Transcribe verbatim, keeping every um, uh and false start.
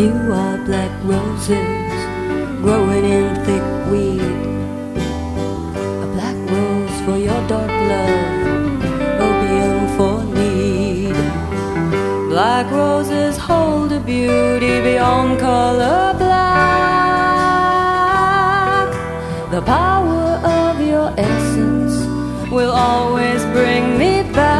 You are black roses growing in thick weed, a black rose for your dark love, opium for need. Black roses hold a beauty beyond color black. The power of your essence will always bring me back.